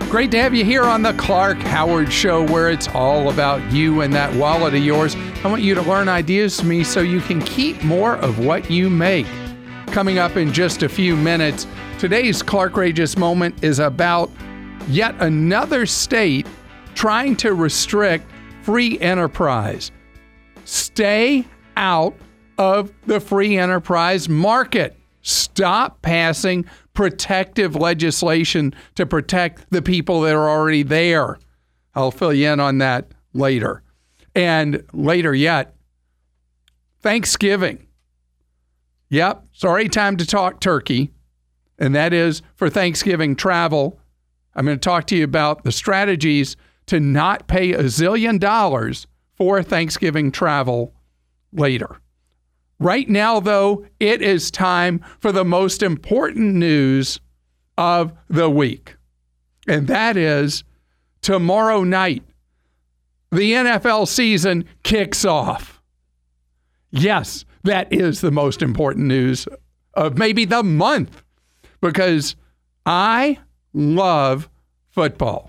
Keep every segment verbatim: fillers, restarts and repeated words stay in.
Great to have you here on the Clark Howard Show, where it's all about you and that wallet of yours. I want you to learn ideas from me so you can keep more of what you make. Coming up in just a few minutes, today's Clarkrageous Moment is about yet another state trying to restrict free enterprise. Stay out of the free enterprise market. Stop passing protective legislation to protect the people that are already there. I'll fill you in on that later. And later yet, Thanksgiving. Yep, it's already time to talk turkey, and that is for Thanksgiving travel. I'm going to talk to you about the strategies to not pay a zillion dollars for Thanksgiving travel later. Right now, though, it is time for the most important news of the week. And that is tomorrow night, the N F L season kicks off. Yes, that is the most important news of maybe the month, because I love football.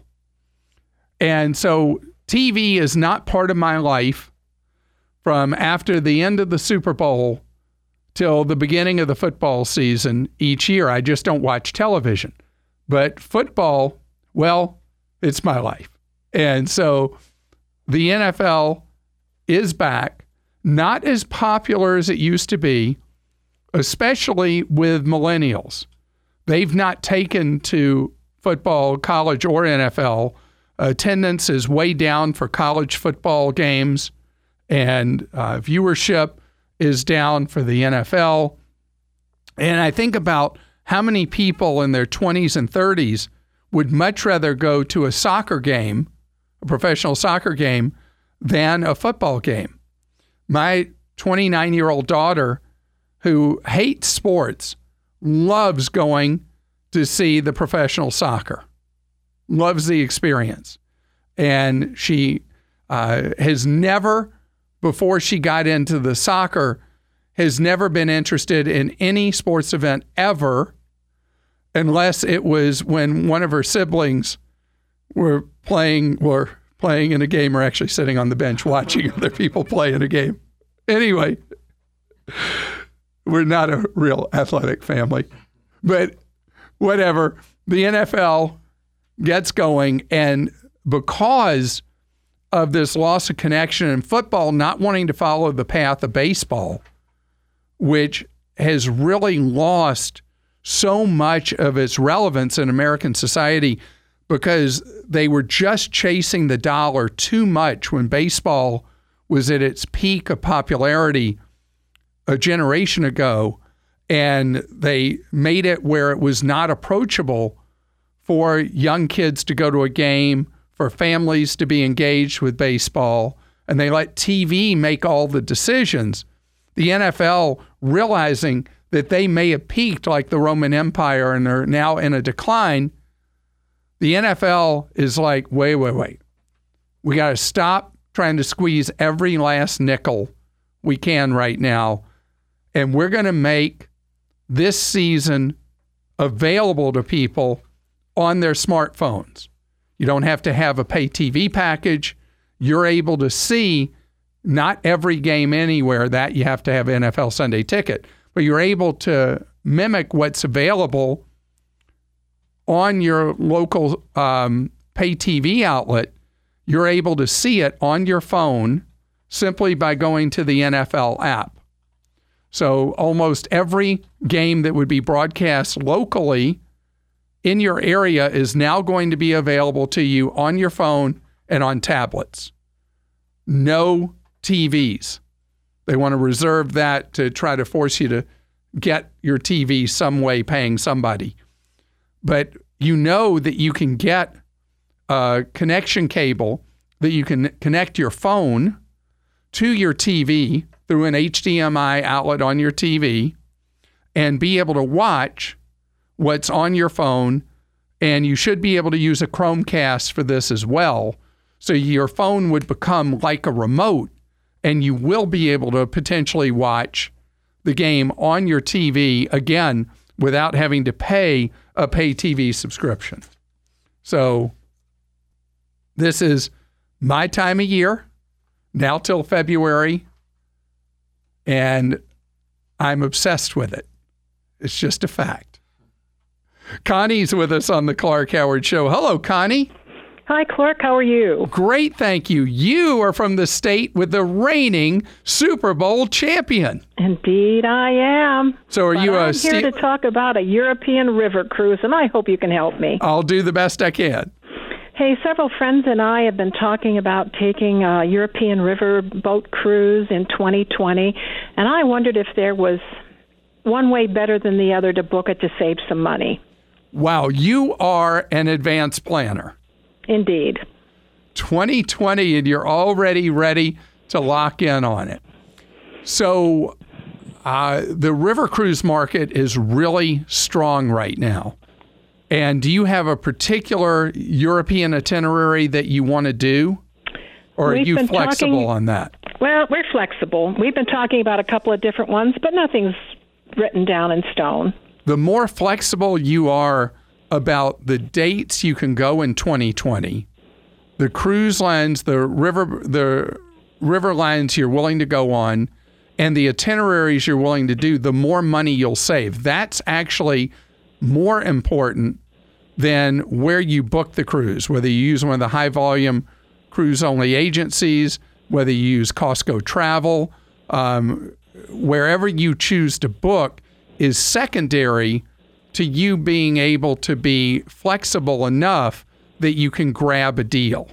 And so T V is not part of my life from after the end of the Super Bowl till the beginning of the football season each year. I just don't watch television. But football, well, it's my life. And so the N F L is back, not as popular as it used to be, especially with millennials. They've not taken to football, college or N F L. Attendance is way down for college football games, and uh, viewership is down for the N F L. And I think about how many people in their twenties and thirties would much rather go to a soccer game, a professional soccer game, than a football game. My twenty-nine-year-old daughter, who hates sports, loves going to see the professional soccer, loves the experience. And she uh, has never, before she got into the soccer, has never been interested in any sports event ever, unless it was when one of her siblings were playing, were playing in a game or actually sitting on the bench watching other people play in a game. Anyway, we're not a real athletic family, but whatever. The N F L gets going, and because of this loss of connection in football not wanting to follow the path of baseball, which has really lost so much of its relevance in American society because they were just chasing the dollar too much when baseball was at its peak of popularity a generation ago, and they made it where it was not approachable for young kids to go to a game, for families to be engaged with baseball, and they let T V make all the decisions. The N F L, realizing that they may have peaked like the Roman Empire and are now in a decline, the N F L is like, wait, wait, wait. We got to stop trying to squeeze every last nickel we can right now, and we're going to make this season available to people on their smartphones. You don't have to have a pay T V package. You're able to see not every game anywhere. That you have to have an N F L Sunday Ticket, but you're able to mimic what's available on your local um, pay T V outlet. You're able to see it on your phone simply by going to the N F L app. So almost every game that would be broadcast locally in your area is now going to be available to you on your phone and on tablets. No T Vs. They want to reserve that to try to force you to get your T V some way paying somebody. But you know that you can get a connection cable that you can connect your phone to your T V through an H D M I outlet on your T V and be able to watch what's on your phone, and you should be able to use a Chromecast for this as well. So your phone would become like a remote, and you will be able to potentially watch the game on your T V, again, without having to pay a pay T V subscription. So this is my time of year, now till February, and I'm obsessed with it. It's just a fact. Connie's with us on the Clark Howard Show. Hello, Connie. Hi, Clark. How are you? Great, thank you. You are from the state with the reigning Super Bowl champion. Indeed, I am. So are but you I'm a here st- to talk about a European river cruise, and I hope you can help me. I'll do the best I can. Hey, several friends and I have been talking about taking a European river boat cruise in twenty twenty, and I wondered if there was one way better than the other to book it to save some money. Wow, you are an advanced planner. Indeed. twenty twenty, and you're already ready to lock in on it. So uh, the river cruise market is really strong right now. And do you have a particular European itinerary that you want to do? Or We've are you been flexible talking, on that? Well, we're flexible. We've been talking about a couple of different ones, but nothing's written down in stone. The more flexible you are about the dates you can go in twenty twenty, the cruise lines, the river, the river lines you're willing to go on, and the itineraries you're willing to do, the more money you'll save. That's actually more important than where you book the cruise, whether you use one of the high volume cruise only agencies, whether you use Costco Travel, um, wherever you choose to book is secondary to you being able to be flexible enough that you can grab a deal.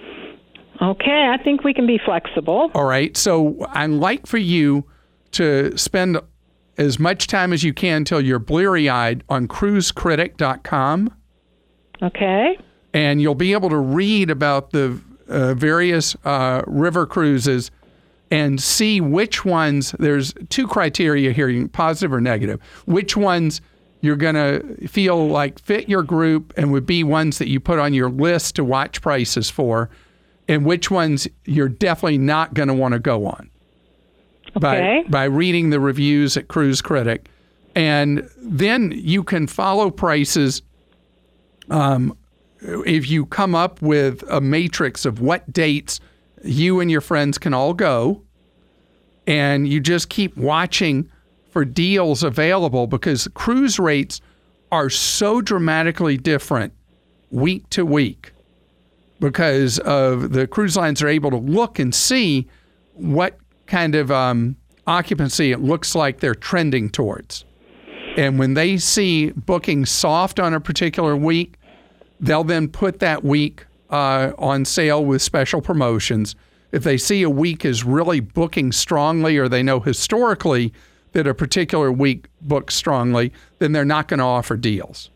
Okay, I think we can be flexible. All right. So I'd like for you to spend as much time as you can till you're bleary-eyed on cruise critic dot com. Okay. And you'll be able to read about the uh, various uh, river cruises and see which ones, there's two criteria here, positive or negative, which ones you're going to feel like fit your group and would be ones that you put on your list to watch prices for, and which ones you're definitely not going to want to go on. Okay. By, by reading the reviews at Cruise Critic. And then you can follow prices um, if you come up with a matrix of what dates you and your friends can all go, and you just keep watching for deals available, because cruise rates are so dramatically different week to week because of the cruise lines are able to look and see what kind of um, occupancy it looks like they're trending towards. And when they see booking soft on a particular week, they'll then put that week uh, on sale with special promotions. If they see a week is really booking strongly, or they know historically that a particular week books strongly, then they're not going to offer deals.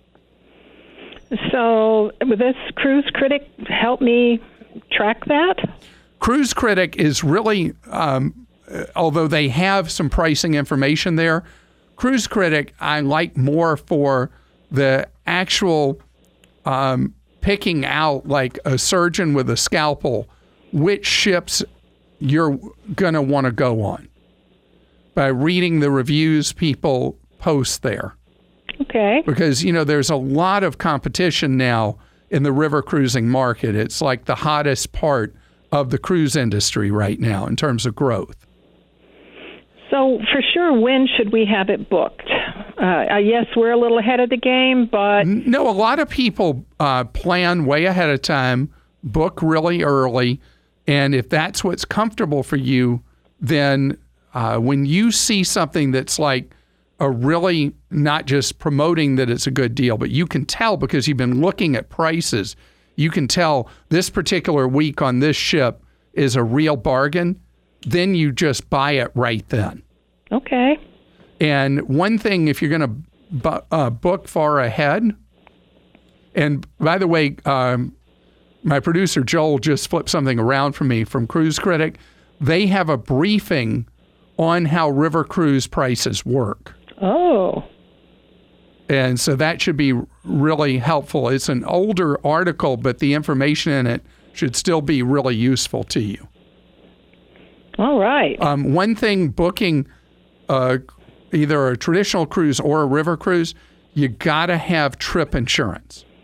So will this Cruise Critic help me track that? Cruise Critic is really, um, although they have some pricing information there, Cruise Critic I like more for the actual um, picking out, like a surgeon with a scalpel, which ships you're going to want to go on by reading the reviews people post there. Okay. Because, you know, there's a lot of competition now in the river cruising market. It's like the hottest part of the cruise industry right now in terms of growth. So for sure, when should we have it booked? Uh, yes, we're a little ahead of the game, but... No, a lot of people uh, plan way ahead of time, book really early, and if that's what's comfortable for you, then uh, when you see something that's like a really not just promoting that it's a good deal, but you can tell because you've been looking at prices, you can tell this particular week on this ship is a real bargain, then you just buy it right then. Okay. And one thing, if you're going to bu- uh, book far ahead, and by the way, um, my producer Joel just flipped something around for me from Cruise Critic. They have a briefing on how river cruise prices work. Oh. And so that should be really helpful. It's an older article, but the information in it should still be really useful to you. All right. Um, one thing, booking uh, either a traditional cruise or a river cruise, you got to have trip insurance.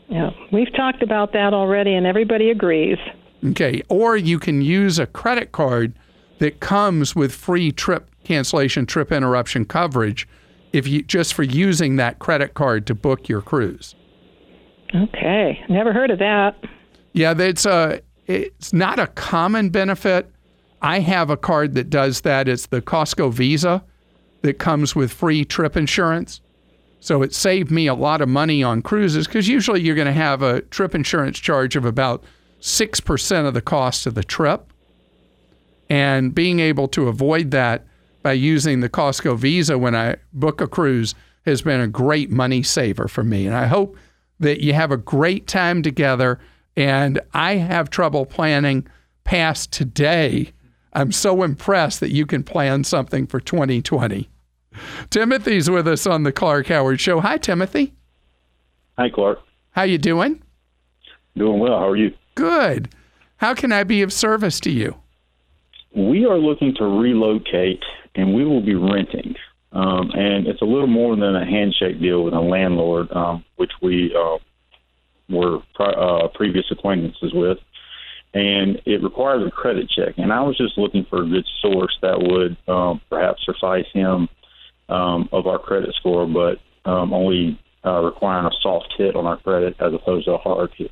Yeah, we've talked about that already, and everybody agrees. Okay, or you can use a credit card that comes with free trip cancellation, trip interruption coverage, if you just for using that credit card to book your cruise. Okay, never heard of that. Yeah, it's a it's not a common benefit. I have a card that does that. It's the Costco Visa that comes with free trip insurance. So it saved me a lot of money on cruises because usually you're going to have a trip insurance charge of about six percent of the cost of the trip. And being able to avoid that by using the Costco Visa when I book a cruise has been a great money saver for me. And I hope that you have a great time together. And I have trouble planning past today. I'm so impressed that you can plan something for twenty twenty. Timothy's with us on the Clark Howard Show. Hi, Timothy. Hi, Clark. How you doing? Doing well. How are you? Good. How can I be of service to you? We are looking to relocate, and we will be renting. Um, and it's a little more than a handshake deal with a landlord, um, which we uh, were pri- uh, previous acquaintances with. And it requires a credit check. And I was just looking for a good source that would um, perhaps suffice him um, of our credit score, but um, only uh, requiring a soft hit on our credit as opposed to a hard hit.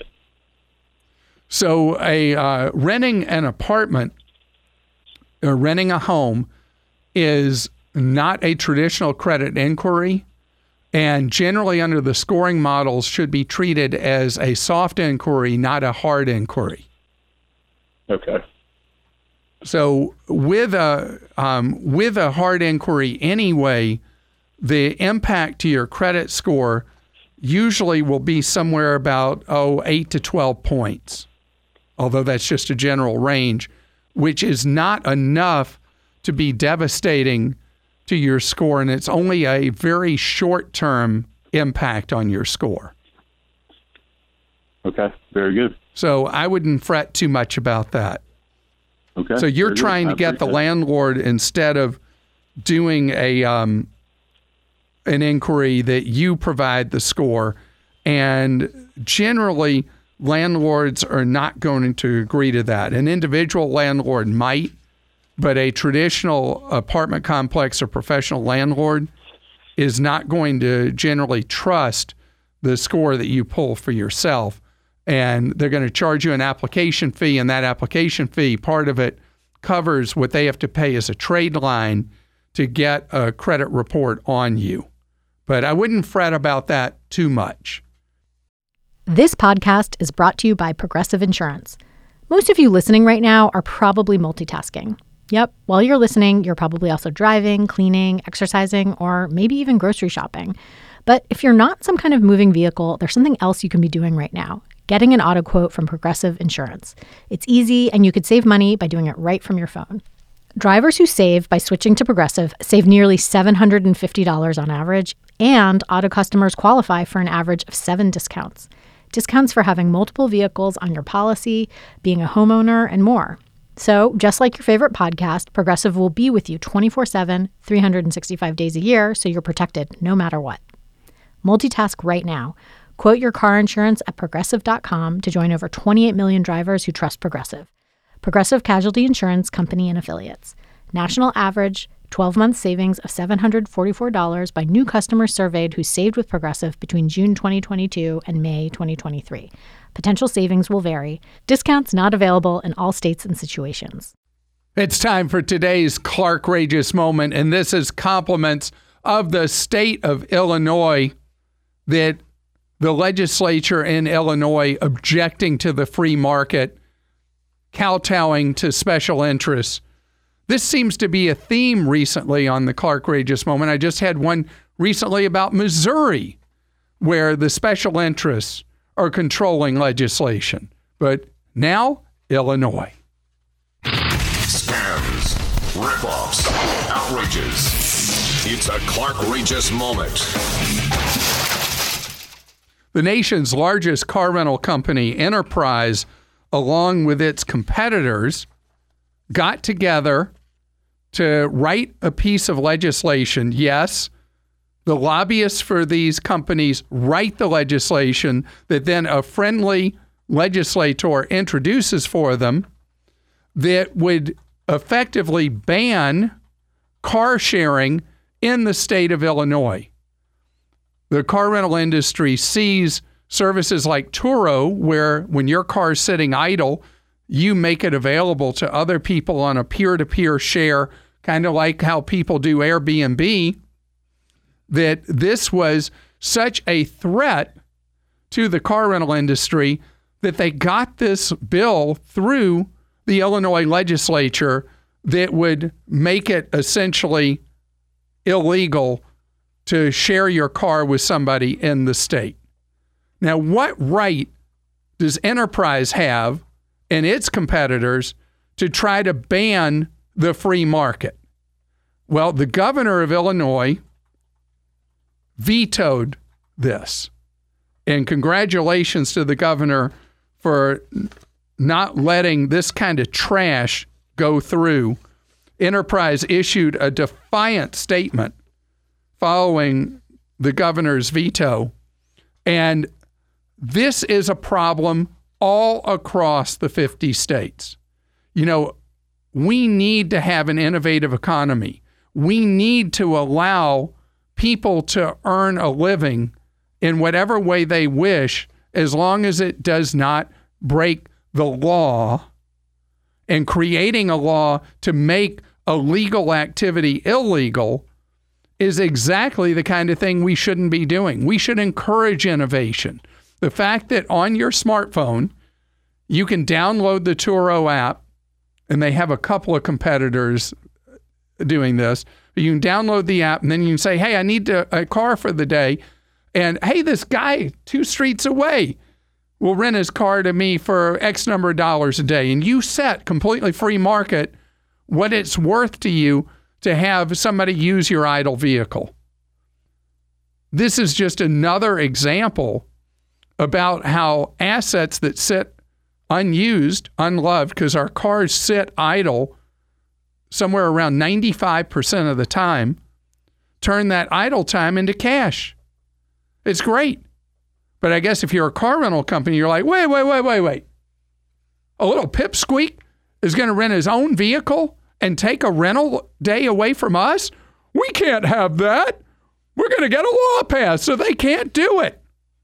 So a uh, renting an apartment or renting a home is not a traditional credit inquiry, and generally under the scoring models should be treated as a soft inquiry, not a hard inquiry. Okay. So with a um, with a hard inquiry anyway, the impact to your credit score usually will be somewhere about oh eight to twelve points, although that's just a general range, which is not enough to be devastating to your score, and it's only a very short-term impact on your score. Okay, very good. So I wouldn't fret too much about that. Okay. So you're very trying good. to get the landlord, instead of doing a um, an inquiry, that you provide the score, and generally landlords are not going to agree to that. An individual landlord might, but a traditional apartment complex or professional landlord is not going to generally trust the score that you pull for yourself. And they're going to charge you an application fee, and that application fee, part of it covers what they have to pay as a trade line to get a credit report on you. But I wouldn't fret about that too much. This podcast is brought to you by Progressive Insurance. Most of you listening right now are probably multitasking. Yep, while you're listening, you're probably also driving, cleaning, exercising, or maybe even grocery shopping. But if you're not some kind of moving vehicle, there's something else you can be doing right now: getting an auto quote from Progressive Insurance. It's easy, and you could save money by doing it right from your phone. Drivers who save by switching to Progressive save nearly seven hundred fifty dollars on average, and auto customers qualify for an average of seven discounts. Discounts for having multiple vehicles on your policy, being a homeowner, and more. So, just like your favorite podcast, Progressive will be with you twenty-four seven, three hundred sixty-five days a year, so you're protected no matter what. Multitask right now. Quote your car insurance at Progressive dot com to join over twenty-eight million drivers who trust Progressive. Progressive Casualty Insurance Company and Affiliates. National average twelve-month savings of seven hundred forty-four dollars by new customers surveyed who saved with Progressive between June twenty twenty-two and May twenty twenty-three. Potential savings will vary. Discounts not available in all states and situations. It's time for today's Clark-rageous moment, and this is compliments of the state of Illinois, that the legislature in Illinois objecting to the free market, kowtowing to special interests. This seems to be a theme recently on the Clark-rageous moment. I just had one recently about Missouri, where the special interests are controlling legislation. But now, Illinois. Scams, rip-offs, outrages. It's a Clark-rageous moment. The nation's largest car rental company, Enterprise, along with its competitors, got together to write a piece of legislation. Yes, The lobbyists for these companies write the legislation that then a friendly legislator introduces for them that would effectively ban car sharing in the state of Illinois. The car rental industry sees services like Turo, where when your car is sitting idle, you make it available to other people on a peer-to-peer share, kind of like how people do Airbnb, that this was such a threat to the car rental industry that they got this bill through the Illinois legislature that would make it essentially illegal to share your car with somebody in the state. Now, what right does Enterprise have and its competitors to try to ban the free market? Well, the governor of Illinois vetoed this. And congratulations to the governor for not letting this kind of trash go through. Enterprise issued a defiant statement following the governor's veto. And this is a problem all across the fifty states. You know, we need to have an innovative economy. We need to allow people to earn a living in whatever way they wish, as long as it does not break the law. And creating a law to make a legal activity illegal is exactly the kind of thing we shouldn't be doing. We should encourage innovation. The fact that on your smartphone, you can download the Turo app, and they have a couple of competitors doing this. You can download the app, and then you can say, hey, I need to, a car for the day. And hey, this guy two streets away will rent his car to me for X number of dollars a day. And you set completely free market what it's worth to you to have somebody use your idle vehicle. This is just another example about how assets that sit unused, unloved, because our cars sit idle somewhere around ninety-five percent of the time, turn that idle time into cash. It's great. But I guess if you're a car rental company, you're like, wait, wait, wait, wait, wait. A little pipsqueak is going to rent his own vehicle and take a rental day away from us? We can't have that. We're going to get a law passed, so they can't do it.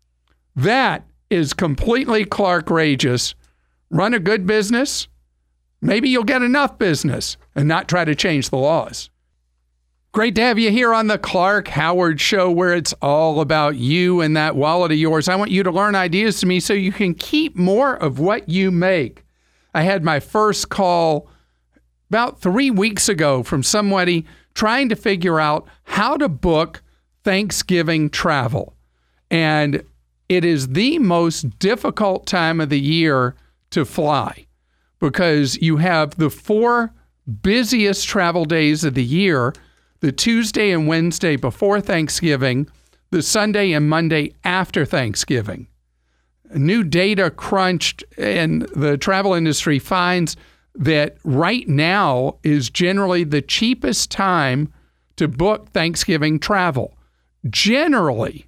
That is completely Clark-rageous. Run a good business. Maybe you'll get enough business and not try to change the laws. Great to have you here on the Clark Howard Show, where it's all about you and that wallet of yours. I want you to learn ideas to me so you can keep more of what you make. I had my first call about three weeks ago from somebody trying to figure out how to book Thanksgiving travel. And it is the most difficult time of the year to fly because you have the four busiest travel days of the year, the Tuesday and Wednesday before Thanksgiving, the Sunday and Monday after Thanksgiving. New data crunched in the travel industry finds that right now is generally the cheapest time to book Thanksgiving travel. Generally.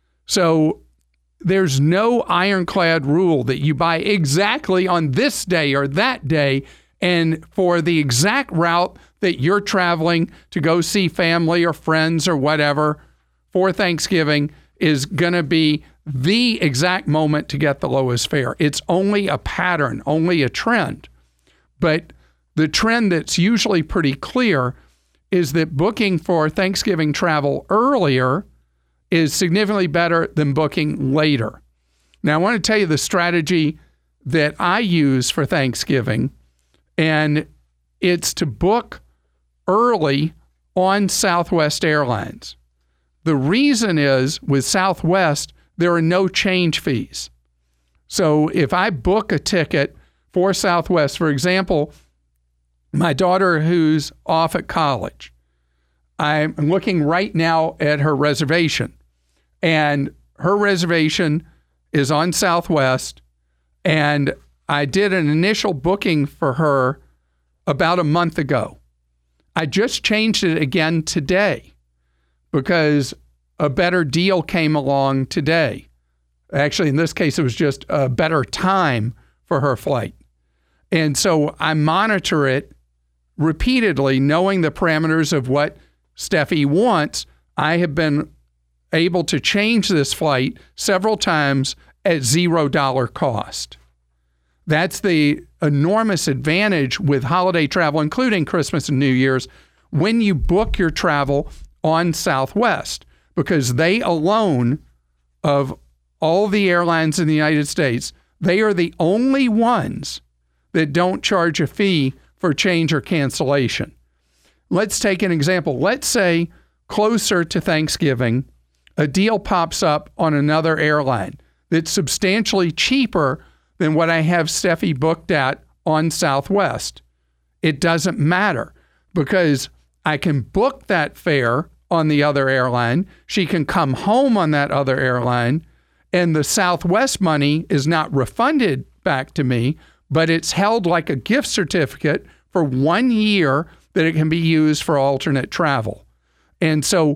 So there's no ironclad rule that you buy exactly on this day or that day and for the exact route that you're traveling to go see family or friends or whatever for Thanksgiving is going to be the exact moment to get the lowest fare. It's only a pattern, only a trend. But the trend that's usually pretty clear is that booking for Thanksgiving travel earlier is significantly better than booking later. Now, I want to tell you the strategy that I use for Thanksgiving, and it's to book early on Southwest Airlines. The reason is with Southwest, there are no change fees. So if I book a ticket for Southwest, for example, my daughter who's off at college, I'm looking right now at her reservation, and her reservation is on Southwest, and I did an initial booking for her about a month ago. I just changed it again today because a better deal came along today. Actually, in this case, it was just a better time for her flight. And so I monitor it repeatedly, knowing the parameters of what Steffi wants. I have been able to change this flight several times at zero dollar cost. That's the enormous advantage with holiday travel, including Christmas and New Year's, when you book your travel on Southwest, because they alone, of all the airlines in the United States, they are the only ones that don't charge a fee for change or cancellation. Let's take an example. Let's say closer to Thanksgiving, a deal pops up on another airline that's substantially cheaper than what I have Steffi booked at on Southwest. It doesn't matter because I can book that fare on the other airline. She can come home on that other airline, and the Southwest money is not refunded back to me, but it's held like a gift certificate for one year that it can be used for alternate travel. And so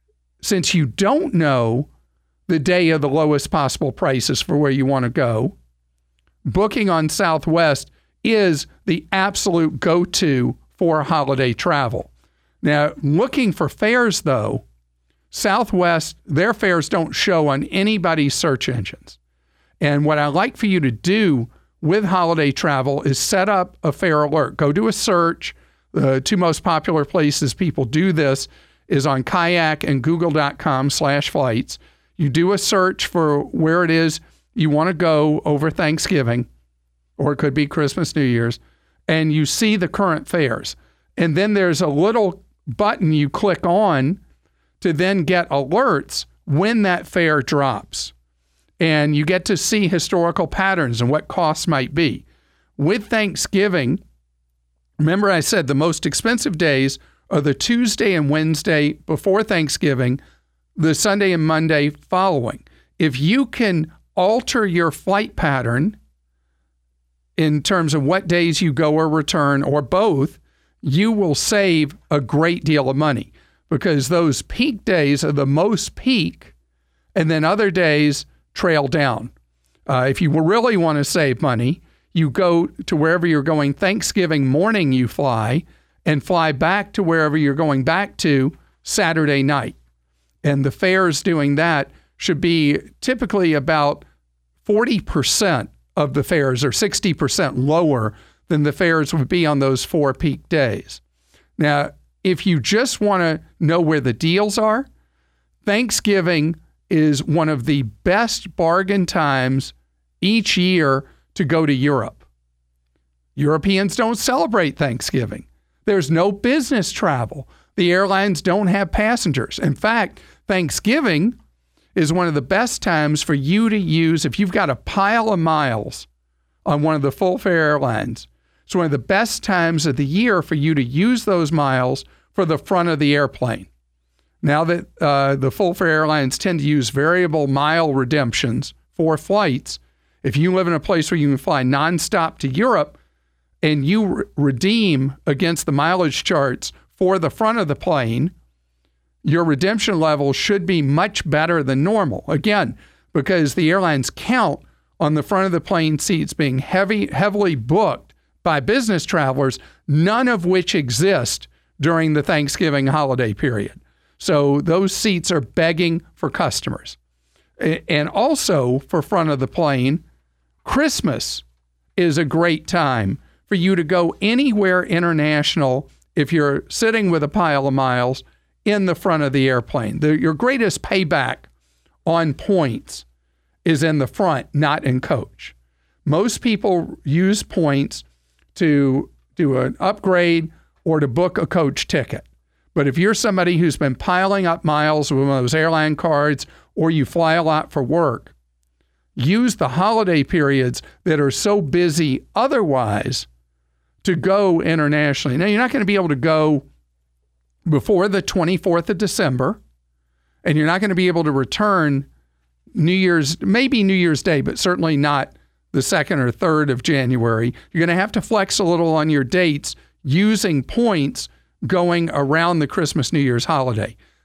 since you don't know the day of the lowest possible prices for where you want to go, booking on Southwest is the absolute go-to for holiday travel. Now, looking for fares, though, Southwest, their fares don't show on anybody's search engines. And what I like for you to do with holiday travel is set up a fare alert. Go to a search. The two most popular places people do this is on Kayak and google.com slash flights. You do a search for where it is you want to go over Thanksgiving, or it could be Christmas, New Year's, and you see the current fares. And then there's a little button you click on to then get alerts when that fare drops. And you get to see historical patterns and what costs might be. With Thanksgiving, remember I said the most expensive days are the Tuesday and Wednesday before Thanksgiving, the Sunday and Monday following. If you can alter your flight pattern in terms of what days you go or return, or both, you will save a great deal of money, because those peak days are the most peak, and then other days trail down. Uh, if you really want to save money, you go to wherever you're going Thanksgiving morning, you fly, and fly back to wherever you're going back to Saturday night. And the fares doing that should be typically about forty percent of the fares, or sixty percent lower than the fares would be on those four peak days. Now, if you just want to know where the deals are, Thanksgiving is one of the best bargain times each year to go to Europe. Europeans don't celebrate Thanksgiving. There's no business travel. The airlines don't have passengers. In fact, Thanksgiving is one of the best times for you to use if you've got a pile of miles on one of the full fare airlines. It's one of the best times of the year for you to use those miles for the front of the airplane. Now that uh, the full fare airlines tend to use variable mile redemptions for flights, if you live in a place where you can fly nonstop to Europe and you re- redeem against the mileage charts for the front of the plane, your redemption level should be much better than normal. Again, because the airlines count on the front of the plane seats being heavy, heavily booked by business travelers, none of which exist during the Thanksgiving holiday period. So those seats are begging for customers. And also for front of the plane, Christmas is a great time for you to go anywhere international if you're sitting with a pile of miles in the front of the airplane. The, your greatest payback on points is in the front, not in coach. Most people use points to do an upgrade or to book a coach ticket. But if you're somebody who's been piling up miles with one of those airline cards, or you fly a lot for work, use the holiday periods that are so busy otherwise to go internationally. Now, you're not going to be able to go before the twenty-fourth of December, and you're not going to be able to return New Year's, maybe New Year's Day, but certainly not the second or third of January. You're going to have to flex a little on your dates using points going around the Christmas, New Year's holiday.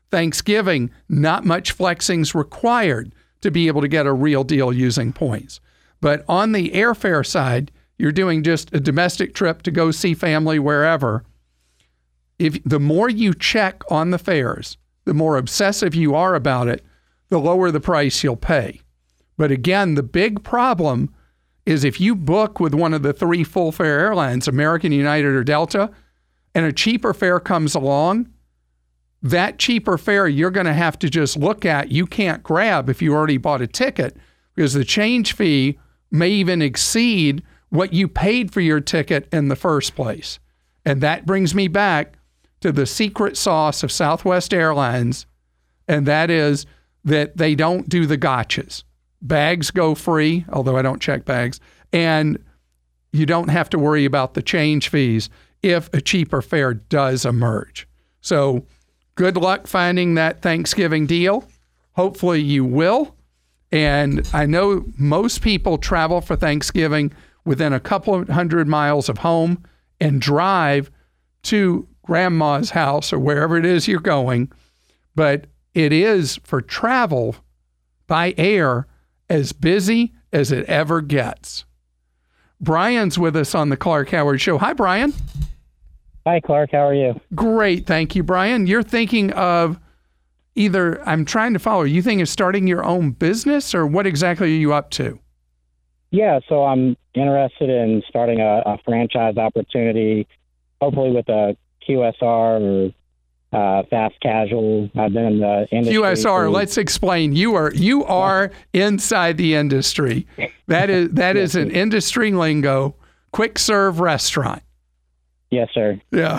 Thanksgiving, not much flexing's required to be able to get a real deal using points. But on the airfare side, you're doing just a domestic trip to go see family wherever. If the more you check on the fares, the more obsessive you are about it, the lower the price you'll pay. But again, the big problem is if you book with one of the three full fare airlines, American, United, or Delta, and a cheaper fare comes along, that cheaper fare you're going to have to just look at. You can't grab if you already bought a ticket, because the change fee may even exceed what you paid for your ticket in the first place. And that brings me back to the secret sauce of Southwest Airlines, and that is that they don't do the gotchas. Bags go free, although I don't check bags, and you don't have to worry about the change fees if a cheaper fare does emerge. So good luck finding that Thanksgiving deal. Hopefully you will. And I know most people travel for Thanksgiving within a couple of hundred miles of home and drive to grandma's house or wherever it is you're going. But it is, for travel by air, as busy as it ever gets. Brian's with us on the Clark Howard Show. Hi, Brian. Hi, Clark. How are you? Great. Thank you, Brian. You're thinking of either, I'm trying to follow, you think of starting your own business, or what exactly are you up to? Yeah, so I'm interested in starting a, a franchise opportunity, hopefully with a Q S R or uh, fast casual. I've been in the industry. Q S R, for, let's explain. You are you are inside the industry. That is that is an industry lingo. Quick serve restaurant. Yes, sir. Yeah.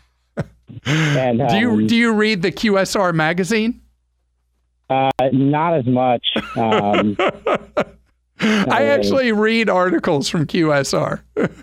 and, um, do you do you read the Q S R magazine? Uh, not as much. Um, not I really. actually read articles from Q S R.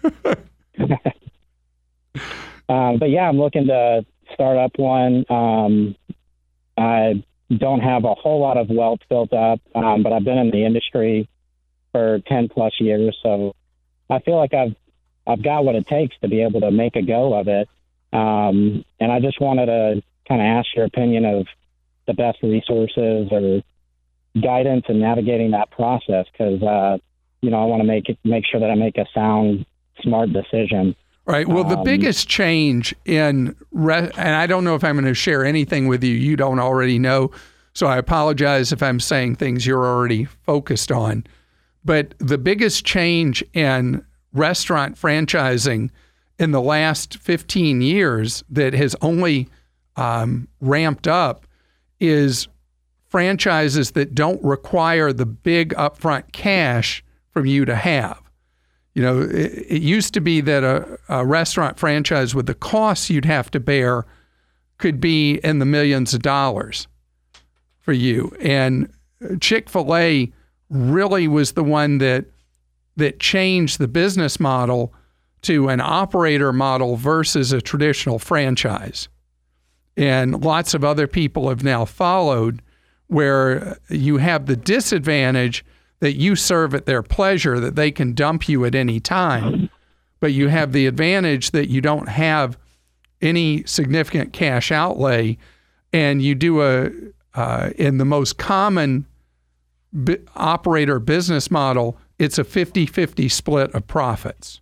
um, but yeah, I'm looking to start up one. Um, I don't have a whole lot of wealth built up, um, but I've been in the industry for ten plus years, so I feel like I've I've got what it takes to be able to make a go of it. Um, and I just wanted to kind of ask your opinion of the best resources or guidance in navigating that process, because uh, you know I want to make it make sure that I make a sound, smart decision. Right. Well, the Um, biggest change in, re- and I don't know if I'm going to share anything with you you don't already know, so I apologize if I'm saying things you're already focused on. But the biggest change in restaurant franchising in the last fifteen years that has only um, ramped up is franchises that don't require the big upfront cash from you to have. You know, it, it used to be that a, a restaurant franchise with the costs you'd have to bear could be in the millions of dollars for you. And Chick-fil-A really was the one that that changed the business model to an operator model versus a traditional franchise. And lots of other people have now followed, where you have the disadvantage that you serve at their pleasure, that they can dump you at any time. But you have the advantage that you don't have any significant cash outlay, and you do a, uh, in the most common bi- operator business model, it's a fifty-fifty split of profits.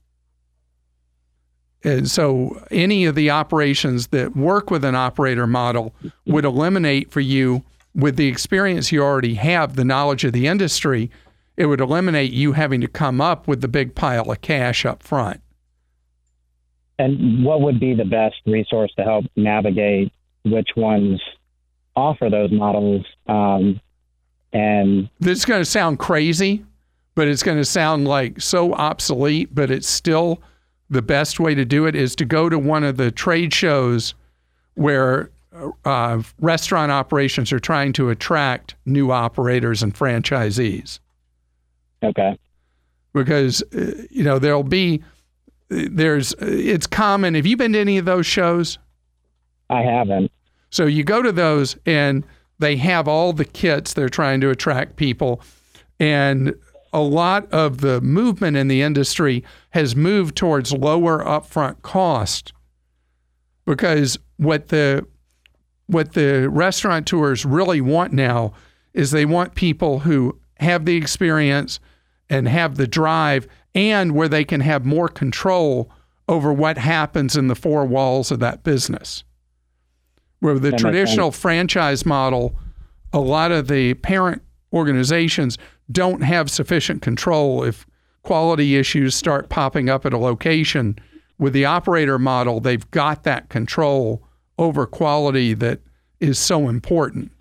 And so any of the operations that work with an operator model would eliminate for you, with the experience you already have, the knowledge of the industry, it would eliminate you having to come up with the big pile of cash up front. And what would be the best resource to help navigate which ones offer those models? Um, and this is going to sound crazy, but it's going to sound like so obsolete, but it's still the best way to do it is to go to one of the trade shows where uh, restaurant operations are trying to attract new operators and franchisees. Okay. Because, uh, you know, there'll be, there's, it's common. Have you been to any of those shows? I haven't. So you go to those and they have all the kits. They're trying to attract people. And a lot of the movement in the industry has moved towards lower upfront cost, because what the what the restaurateurs really want now is they want people who have the experience and have the drive, and where they can have more control over what happens in the four walls of that business. Where the That makes traditional sense. franchise model, a lot of the parent organizations don't have sufficient control if quality issues start popping up at a location. With the operator model, they've got that control over quality that is so important.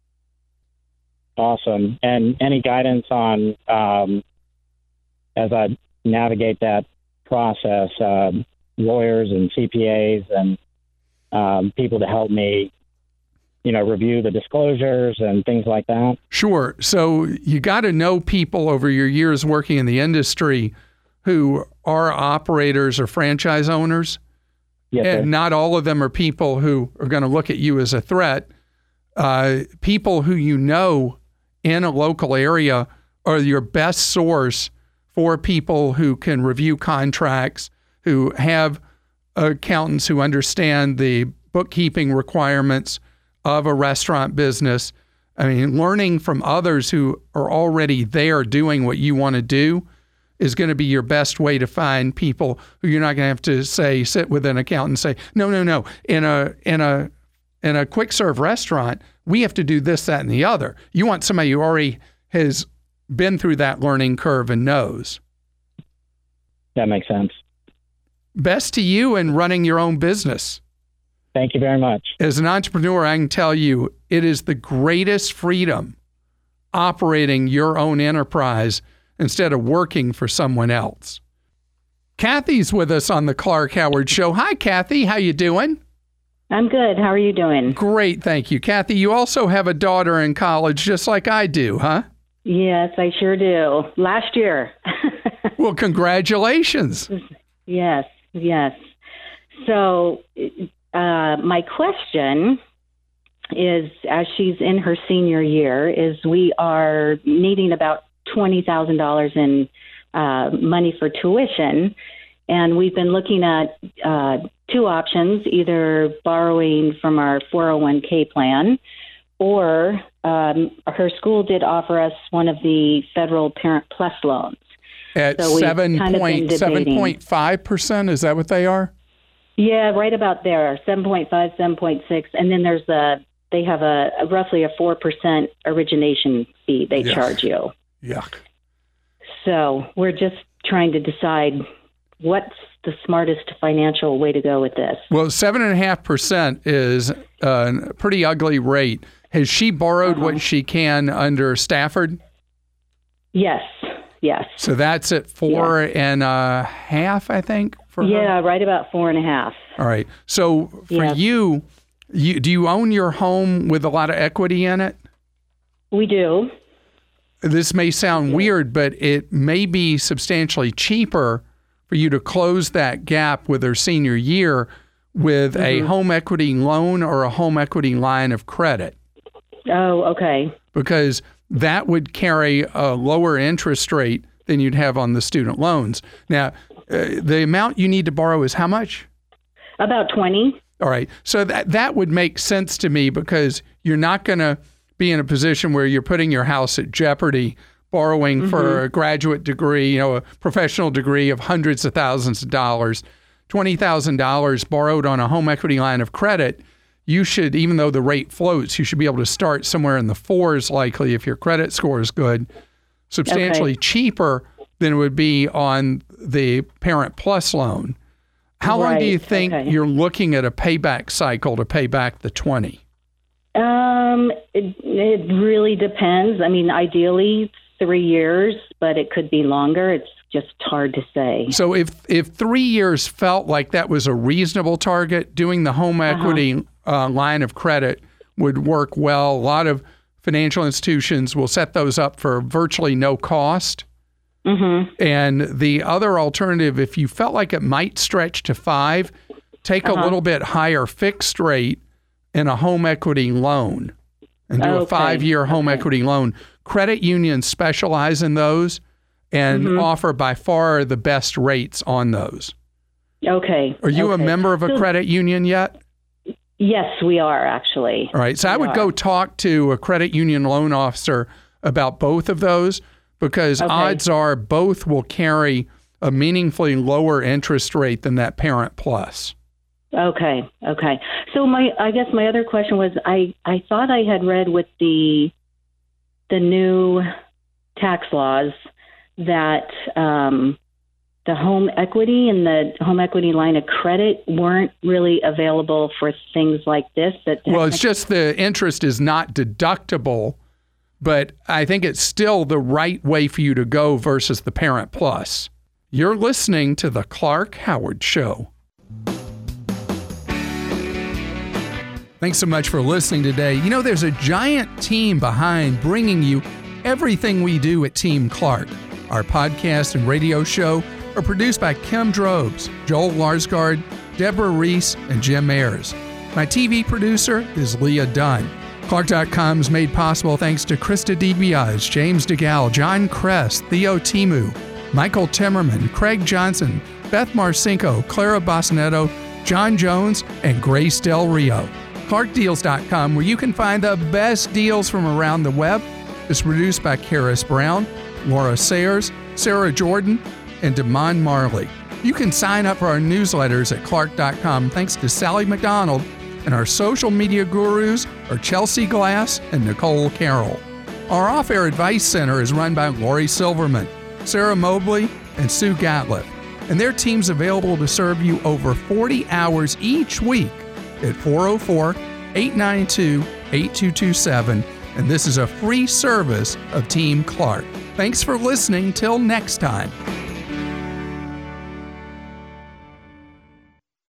Awesome. And any guidance on, um, as I navigate that process, um, lawyers and C P As and um, people to help me, you know, review the disclosures and things like that? Sure. So you got to know people over your years working in the industry who are operators or franchise owners. Yes, sir. And not all of them are people who are going to look at you as a threat. Uh, people who you know in a local area are your best source for people who can review contracts, who have accountants who understand the bookkeeping requirements of a restaurant business. I mean, learning from others who are already there doing what you want to do is going to be your best way to find people who you're not going to have to say, sit with an accountant and say, no, no, no. In a in a in a quick serve restaurant, we have to do this, that, and the other. You want somebody who already has been through that learning curve and knows. That makes sense. Best to you in running your own business. Thank you very much. As an entrepreneur, I can tell you it is the greatest freedom operating your own enterprise instead of working for someone else. Kathy's with us on the Clark Howard Show. Hi, Kathy. How you doing? I'm good. How are you doing? Great, thank you. Kathy, you also have a daughter in college just like I do, huh? Yes, I sure do. Last year. Well, congratulations. Yes, yes. So uh, my question is, as she's in her senior year, is we are needing about twenty thousand dollars in uh, money for tuition. And we've been looking at uh, two options, either borrowing from our four oh one k plan, or um, her school did offer us one of the federal Parent Plus loans. At So we've seven kind of been point seven point five percent, is that what they are? Yeah, right about there, seven point five, seven point six. And then there's a, they have a, a roughly a four percent origination fee they Yuck. charge you. Yuck. So we're just trying to decide what's the smartest financial way to go with this. Well, seven point five percent is a pretty ugly rate. Has she borrowed Uh-huh. what she can under Stafford? Yes, yes. So that's at four and a half, I think, for her? Yeah, right about four and a half. All right. So for Yeah. you, you, do you own your home with a lot of equity in it? We do. This may sound weird, but it may be substantially cheaper for you to close that gap with her senior year with Mm-hmm. a home equity loan or a home equity line of credit, Oh, okay. because that would carry a lower interest rate than you'd have on the student loans. Now, uh, the amount you need to borrow is how much? About twenty. All right. So that that would make sense to me, because you're not going to be in a position where you're putting your house at jeopardy borrowing for a graduate degree, you know, a professional degree of hundreds of thousands of dollars. twenty thousand dollars borrowed on a home equity line of credit, you should, even though the rate floats, you should be able to start somewhere in the fours likely if your credit score is good, substantially Okay. cheaper than it would be on the Parent Plus loan. How long do you Right, think okay. you're looking at a payback cycle to pay back the twenty? Um, it, it really depends. I mean, ideally three years, but it could be longer. It's just hard to say. So if if three years felt like that was a reasonable target, doing the home equity uh, line of credit would work well. A lot of financial institutions will set those up for virtually no cost. Mm-hmm. And the other alternative, if you felt like it might stretch to five, take a little bit higher fixed rate in a home equity loan and do a Okay, five-year home okay. equity loan. Credit unions specialize in those and Mm-hmm. offer by far the best rates on those. Okay. Are you okay. a member of a So- credit union yet? Yes, we are actually. All right. So we I would are. go talk to a credit union loan officer about both of those, because Okay. odds are both will carry a meaningfully lower interest rate than that Parent Plus. Okay, okay. So my, I guess my other question was, I, I thought I had read with the the new tax laws that um, the home equity and the home equity line of credit weren't really available for things like this. That Well, it's just the interest is not deductible, but I think it's still the right way for you to go versus the Parent Plus. You're listening to The Clark Howard Show. Thanks so much for listening today. You know, there's a giant team behind bringing you everything we do at Team Clark. Our podcast and radio show are produced by Kim Drobes, Joel Larsgaard, Deborah Reese, and Jim Ayers. My T V producer is Leah Dunn. Clark dot com is made possible thanks to Krista DiBiase, James DeGal, John Kress, Theo Timu, Michael Timmerman, Craig Johnson, Beth Marcinko, Clara Bosnetto, John Jones, and Grace Del Rio. Clark Deals dot com, where you can find the best deals from around the web, is produced by Karis Brown, Laura Sayers, Sarah Jordan, and Damon Marley. You can sign up for our newsletters at Clark dot com thanks to Sally McDonald, and our social media gurus are Chelsea Glass and Nicole Carroll. Our off-air advice center is run by Lori Silverman, Sarah Mobley, and Sue Gatliff, and their team's available to serve you over forty hours each week at four oh four, eight nine two, eight two two seven, and this is a free service of Team Clark. Thanks for listening. Till next time.